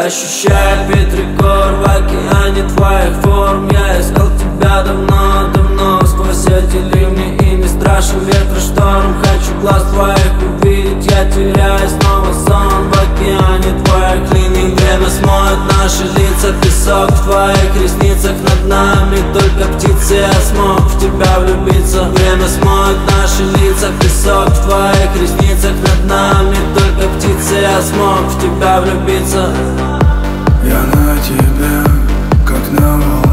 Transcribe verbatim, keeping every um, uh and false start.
ощущаю петрикор в океане твоих форм. Я искал тебя давно-давно сквозь эти ливни, и не страшен ветра шторм. Хочу глаз твоих увидеть, я теряю снова сон в океане твоих линий. Время смоет наши лица, песок в твоих ресницах. Над нами только птицы, я смог в тебя влюбиться. Время смоет наши лица, песок в твоих ресницах. Над нами только птицы, я смог в тебя влюбиться. Я на тебе, как на волне.